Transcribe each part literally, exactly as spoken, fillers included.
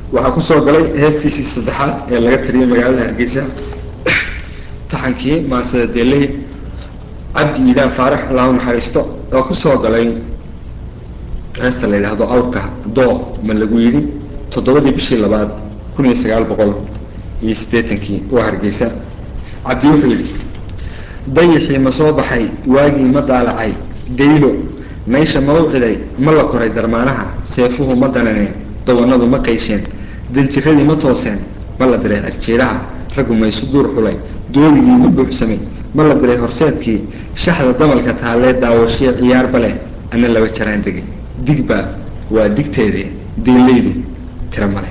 waxaa ku soo galay heestiisii saddexaad ee laga tiriyey magaalada hargeysa taxankii maasada deeley cabdi iidaan faarax allahu naxariisto oo ku soo galay heesta la yidhaahdo awrka doo ma lagu yidhi toddobadii bishii labaad kun iyo sagaal boqol iyo siddeetankii oo hargeysa. cabdi wuxuu yidhi dayixii ma soo baxay waagii ma daalacay daylo meesha ma u ciday ma la koray darmaanaha seefuhu ma dananeen dawanadu ma qaysheen danjiradii ma tooseen ma la diray arjeeraha raggu maysu duur xulay dooligii ma buuxsamay ma la diray horseedkii shaxda damalka taallee daawashiya ciyaarba leh ana laba jaraan degay digba waa digteedee deelaydu tira male.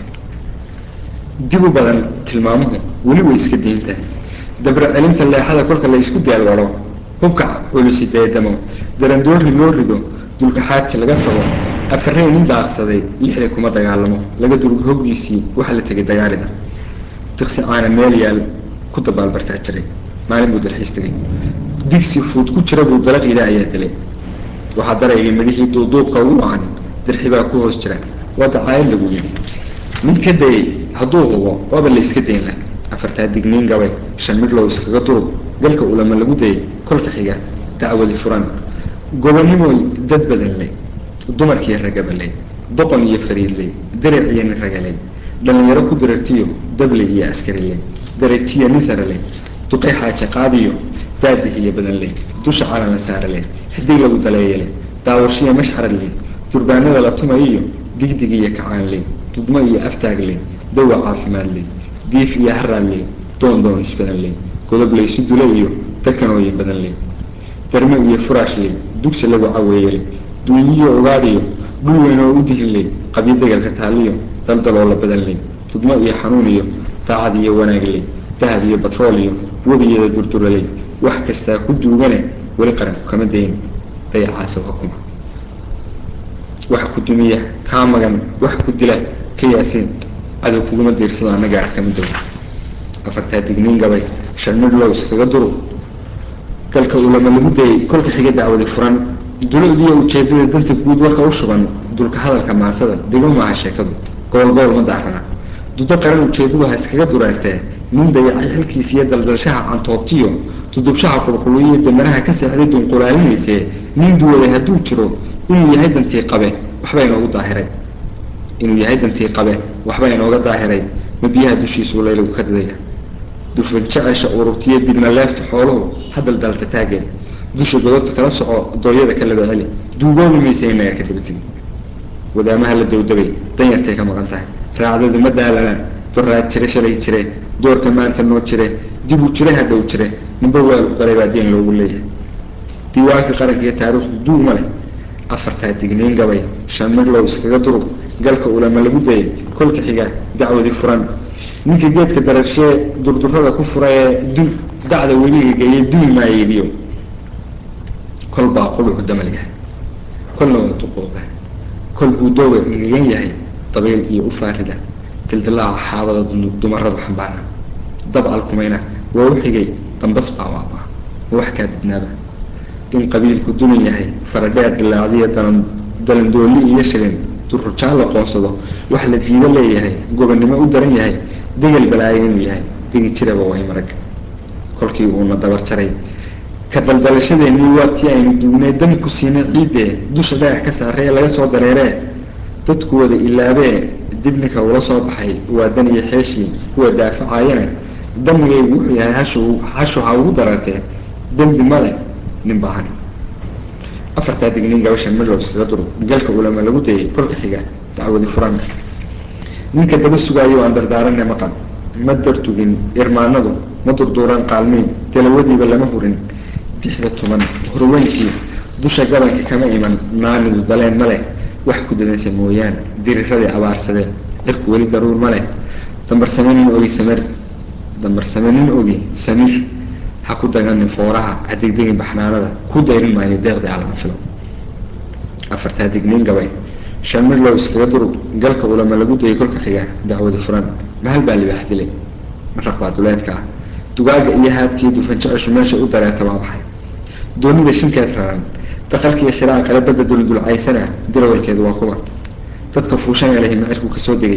dibu badan tilmaamuhu weli way iska diintahay dabra celinta leexada kolka la isku daalwaro hubka culusi beedamo darandoori loo rido dulkaxaadsi laga tago afarrey nin daaqsaday lixda kuma dagaalamo laga durug hoggiisii waxa la tegay dagaalida diqsi caana meel yaal ku dabaalbartaa jiray maalin buu dalxiis tegay digsi fuud ku jira buu dalaqiida ayaa dilay waxaa daraygay midhihii duuduubka ugu wacan dirxibaa ku hoos jira waa dacaayad lagu yidhi nin ka dayay hadduu hubo waaba la iska dayn laha afartaa digniin gabay shan midlow iskaga durub galka ulama lagu dayay kolka xiga dacwadi furan gobonimooy dad badan ley dumarkii ragabaley doqon iyo fariidley daric iyo nin ragaley dhallinyaro ku dirartiyo dable iyo askariley darajiya nin saraley duqay xaaje qaadiyo daadihiyo badanley dusha calana saaraley xidig lagu daleeyaley daawashiya mashxaraley durbaanada la tumayiyo digdig iyo kacaanley dudmo iyo aftaagley dawa caafimaadley diif iyo haraalley doon doon isbadanley godob laysu dula iyo dakanooyin badanley darmo iyo furaashley dugsi lagu caweeyeley duunyiyo ogaadhiyo dhul weyn oo u dihinley qabyo degalka taaliyo daldaloola badanley tudmo iyo xanuun iyo daacad iyo wanaagley dahab iyo batrool iyo webiyada durduraley wax kastaa ku duugane weli qaranku kama dayn dayacaasa waa kuma wax ku dumiya kaa magan wax ku dila ka yaasiin cadow kuguma diirsado annaga ah kama dow afartaa digniin gabay shan midlow iskaga duru galka ulama lagu dayay kolka xiga dacwadi furan duladiyo ujeedada danta guud warka u shuban dulka hadalka maasada digo maaha sheekadu gobolgool ma daarana dudo qaran ujeedadu ha iskaga duraagtee nin dayacay xilkiisa iyo daldalshaha cantoobtiyo dudubshaha qulquluyiyo damanaha ka seexday dunqulaalinaysee nin duwaday hadduu jiro inuu yahay dantii qabe waxba inoogu daahiray inuu yahay dantii qabe waxba inooga daahiray ma biyaha dushiisuu laylagu ka didaya dufan jecesha ururtiyo dibna leefta xooluhu hadal dalta taageen dusha godobta kala soco dooyada ka laba celi duugoobi maysa inaga ka daba tegi wadaamaha la dawdabay danyartay ka maqan tahay raacdadu ma daalana doraad jire shalay jire doorka maanta noo jire dibuu jire hadhow jire ninba waal u qalay baa deen loogu leeyahay diiwaanka qaranka iyo taariikhdu duug ma leh afartaa digniin gabay shan midlow iskaga durub galka ulama lagu dayay kolka xiga dacwadi furan ninka geedka darashee durdurada ku fura ee dul dacda webiga geeyay dul maayeediyo kol baa qulucu damal yahay kolna waa duqooba kol buu dooga engegan yahay dabayl iyo u faarida dildilaaca xaabada dumaradu xambaara dab alkumayna waa u xigay dambas baa waaba ma wax kaa didnaaba in qabiilku duman yahay faradheer dilaacdiya dalan dalandooli iyo shilin durrujaan la qoonsado wax la diido leeyahay gobonnimo u daran yahay degal balaayo inuu yahay degi jiraba way marag kolkii uuna dabar jaray ka daldalashadeenii waa tii aynu duugnay dami ku siinay ciiddee dusha dhagax ka saaree laga soo dareeree dadku wada ilaabee dibninka ula soo baxay waa dan iyo xeeshii kuwa daafacaayana damigaygu wuxuu yahay hashu hashu ha ugu darartee dembi male nin baahan afartaa digniin gabashan midlow iskaga duru galka ulama lagu dayay kolka xiga dacwadi furan ninka daba sugaayo aan dardaarane maqan ma dartugin irmaanadu ma durduuran qaalmiin dalawadiiba lama hurin dixda tuman horweynkii dusha gabanka kama iman naanidu daleen male wax ku dadansa mooyaan diriradii abaarsadeen cirku weli daruur male dambarsame nin ogi samir dambarsame nin ogi samiir ha ku daganin fooraha hadigdegin baxnaanada ku dayrin maayo deeqdii alama filo afartaa digniin gabay shan midlow iskaga durug galka ulama lagu dayay kolka xiga dacwadi furan mahal baa libaax dilay maraq baa duleedka ah dugaaga iyo haadkii dufan jeceshu meesha u dareeta waa maxay doonida shinkeed raran daqalkiiyo shiraaca kale badda duldulcaysana dirawalkeedu waa kuwa dadka fuushanee lahi macirku kasoo degay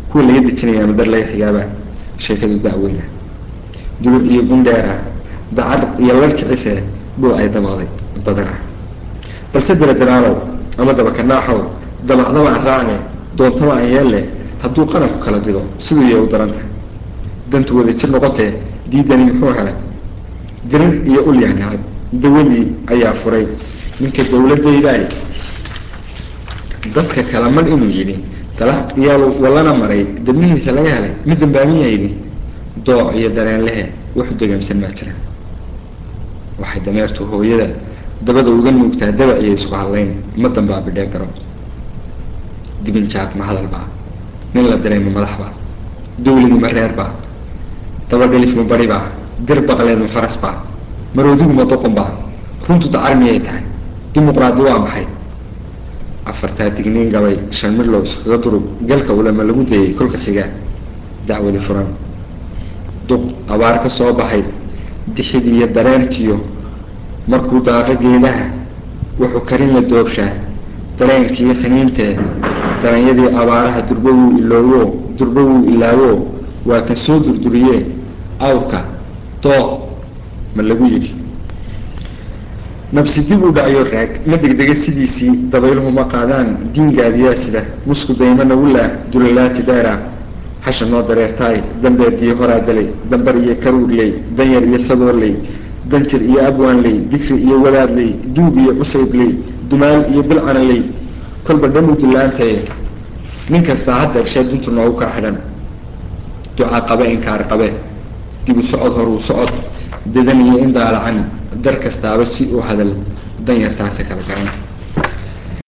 kuwa laga dejinaya ama dar laga xigaaba sheekadu da'weyna dubad iyo gundheera dacar iyo larkicise dhul ay damaaday badana balse daradaraalow ama dabakanaaxow damacdaba aan raacne doontaba aan yeelle hadduu qaranku kala dido siduu yay u daran tahay dantu wada jir noqotee diidani muxuu helay dirir iyo ul yahnacay dawadii ayaa furay ninka dawladaydaay dadka kala mar inuu yidhi dala iyaal wallana maray debnihiisa laga helay mid dambaamiya yidhi dooc iyo dareen lehe wuxu degamsan maa jira waxay dameertu hooyada dabada uga nuugtaa dabaciya isku hadlayn ma dambaa bidhee garo dibinjaaq ma hadalbaa nin la dareema madaxbaa dawladii ma reerbaa dabadhalif ma baribaa dir baqleed ma farasbaa maroodigu ma doqonbaa runtu dacar miyay tahay dimuqraadi waa maxay afartaa digniin gabay shan midlow iskaga durug galka ulama lagu dayay kolka xiga dacwadi furan duq abaar ka soo baxay dixid iyo dareertiyo markuu daaqo geedaha wuxuu karin la doogshaa dareenkii xiniintee daranyadii abaaraha durba wuu iloowo durba wuu ilaawo waa kan soo durduriyee awrka dooq ma lagu yidhi nabsi dib u dhacyo raag ma degdega sidiisii dabayluhu ma qaadaan diingaadiyaa sida musku dayma nawulaa dulalaati dheera hasha noo dareertaay dambeediyo horaa dalay dambar iyo karuurley danyar iyo saboorley danjir iyo abwaanley dikri iyo wadaadley duug iyo cusaybley dumaal iyo bilcanaley kolba dhamuu dullaantaye nin kastaa haddeer shee duntu noogu kaa xidhan ducaa qabe inkaar qabe dibu socod horuu socod dedan iyo in daalacan dar kastaaba si uu hadal danyartaasi kala garan